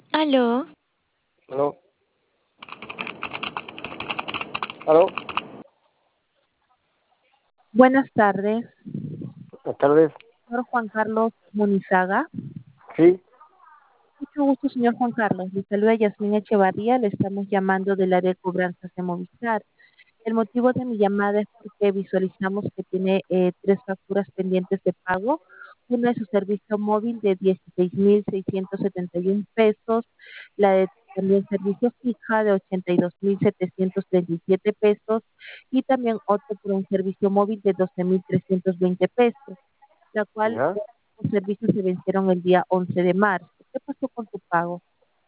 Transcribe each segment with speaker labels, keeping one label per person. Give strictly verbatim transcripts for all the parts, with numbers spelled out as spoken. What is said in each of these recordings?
Speaker 1: Aló.
Speaker 2: ¿Aló? ¿Aló?
Speaker 3: Buenas tardes,
Speaker 2: Buenas tardes.
Speaker 3: señor Juan Carlos Munizaga.
Speaker 2: Sí,
Speaker 3: Mucho gusto, señor Juan Carlos. Le saluda Yasmín Echevarría. Le estamos llamando del área de cobranzas de Movistar. El motivo de mi llamada es porque visualizamos que tiene eh, tres facturas pendientes de pago. Una es su servicio móvil de dieciséis mil seiscientos setenta y uno pesos, la de también servicio fija de ochenta y dos mil setecientos treinta y siete pesos y también otro por un servicio móvil de doce mil trescientos veinte pesos, la cual
Speaker 2: ya.
Speaker 3: los servicios se vencieron el día once de marzo. ¿Qué pasó con tu pago?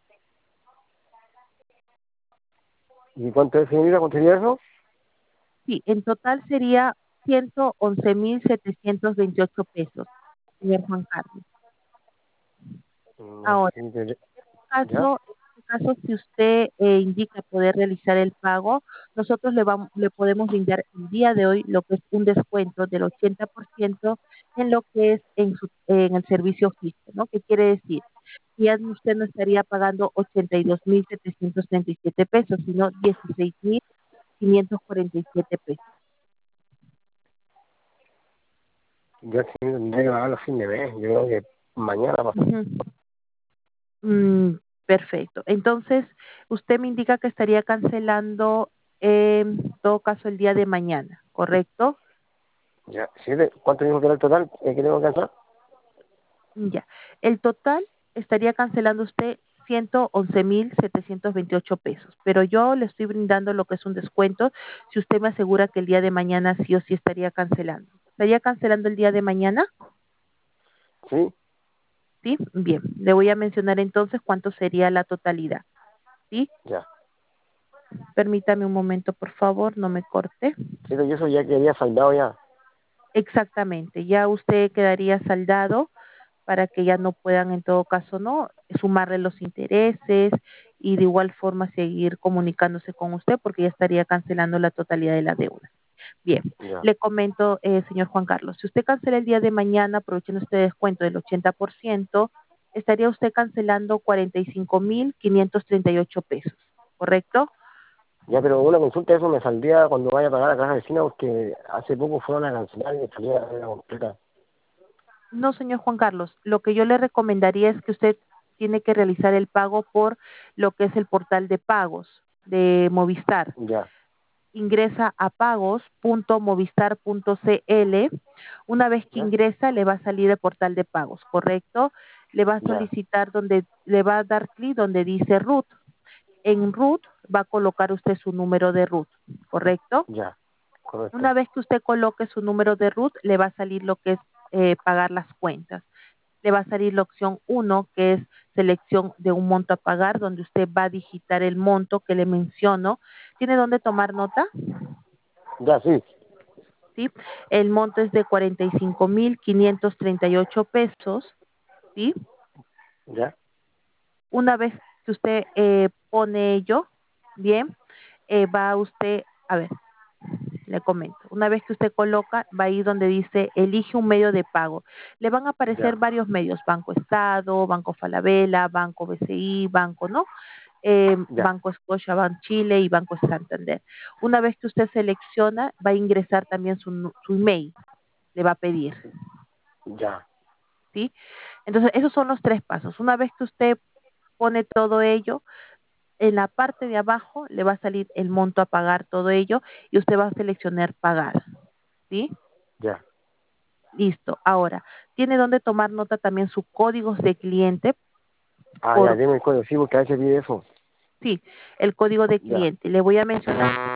Speaker 2: ¿Y cuánto es, señorita? ¿Cuánto sería eso?
Speaker 3: Sí, en total sería ciento once mil setecientos veintiocho pesos, señor Juan Carlos.
Speaker 2: No,
Speaker 3: Ahora,
Speaker 2: sí, de-
Speaker 3: en este
Speaker 2: ¿ya?
Speaker 3: caso, en este caso si usted eh, indica poder realizar el pago, nosotros le, vamos, le podemos brindar el día de hoy lo que es un descuento del ochenta por ciento en lo que es en, su, en el servicio fijo, ¿no? ¿Qué quiere decir? Ya usted no estaría pagando ochenta y dos mil setecientos treinta y siete pesos, sino dieciséis mil quinientos cuarenta y siete pesos.
Speaker 2: Ya sí, tendría que pagarlo a fin de mes. Yo creo que mañana pasó.
Speaker 3: Ujú. Mm, perfecto. Entonces, usted me indica que estaría cancelando eh, en todo caso el día de mañana, ¿correcto?
Speaker 2: Ya. ¿Sí? de- ¿Cuánto dijo que era el total eh, que tengo que hacer?
Speaker 3: Ya. El total estaría cancelando usted ciento once mil setecientos veintiocho pesos, pero yo le estoy brindando lo que es un descuento si usted me asegura que el día de mañana sí o sí estaría cancelando. ¿Estaría cancelando el día de mañana?
Speaker 2: Sí,
Speaker 3: Sí. Bien. Le voy a mencionar entonces cuánto sería la totalidad. ¿Sí?
Speaker 2: ya.
Speaker 3: Permítame un momento, por favor, no me corte.
Speaker 2: Sí, yo eso ya quería saldado ya.
Speaker 3: Exactamente, ya usted quedaría saldado para que ya no puedan en todo caso no sumarle los intereses y de igual forma seguir comunicándose con usted porque ya estaría cancelando la totalidad de la deuda. Bien,
Speaker 2: Ya.
Speaker 3: le comento, eh, señor Juan Carlos, si usted cancela el día de mañana aprovechando este descuento del ochenta por ciento, estaría usted cancelando cuarenta y cinco mil quinientos treinta y ocho pesos, ¿correcto?
Speaker 2: Ya, pero una consulta, eso me saldría cuando vaya a pagar a casa vecina porque hace poco fueron a cancelar y me salía la deuda completa.
Speaker 3: No, señor Juan Carlos, lo que yo le recomendaría es que usted tiene que realizar el pago por lo que es el portal de pagos de Movistar.
Speaker 2: Ya,
Speaker 3: Ingresa a pagos punto movistar punto cl. Una vez que
Speaker 2: ya,
Speaker 3: ingresa, le va a salir el portal de pagos, ¿correcto? Le va a
Speaker 2: ya,
Speaker 3: solicitar donde, le va a dar clic donde dice root. En root va a colocar usted su número de root, ¿correcto?
Speaker 2: ya.
Speaker 3: Una
Speaker 2: Correcto.
Speaker 3: vez que usted coloque su número de root, le va a salir lo que es eh, pagar las cuentas. Le va a salir la opción uno, que es selección de un monto a pagar, donde usted va a digitar el monto que le menciono. ¿Tiene dónde tomar nota?
Speaker 2: Ya, sí.
Speaker 3: ¿Sí? El monto es de cuarenta y cinco mil quinientos treinta y ocho pesos, ¿sí?
Speaker 2: Ya,
Speaker 3: Una vez que usted eh, pone ello, bien, eh, va usted, a ver, le comento, una vez que usted coloca, va ahí donde dice elige un medio de pago. Le van a aparecer
Speaker 2: ya,
Speaker 3: varios medios, Banco Estado, Banco Falabella, Banco B C I, Banco, ¿no? Eh,
Speaker 2: ya,
Speaker 3: Banco Scotiabank Chile y Banco Santander. Una vez que usted selecciona, va a ingresar también su, nu- su email, le va a pedir,
Speaker 2: ya,
Speaker 3: ¿sí? Entonces, esos son los tres pasos. Una vez que usted pone todo ello, en la parte de abajo le va a salir el monto a pagar todo ello y usted va a seleccionar pagar, ¿sí?
Speaker 2: ya.
Speaker 3: Listo. Ahora, tiene donde tomar nota también sus códigos de cliente
Speaker 2: Ah, ya,
Speaker 3: por,
Speaker 2: dime el código, sí, porque a veces pide eso.
Speaker 3: sí, el código de
Speaker 2: Ya,
Speaker 3: cliente. Le voy a mencionar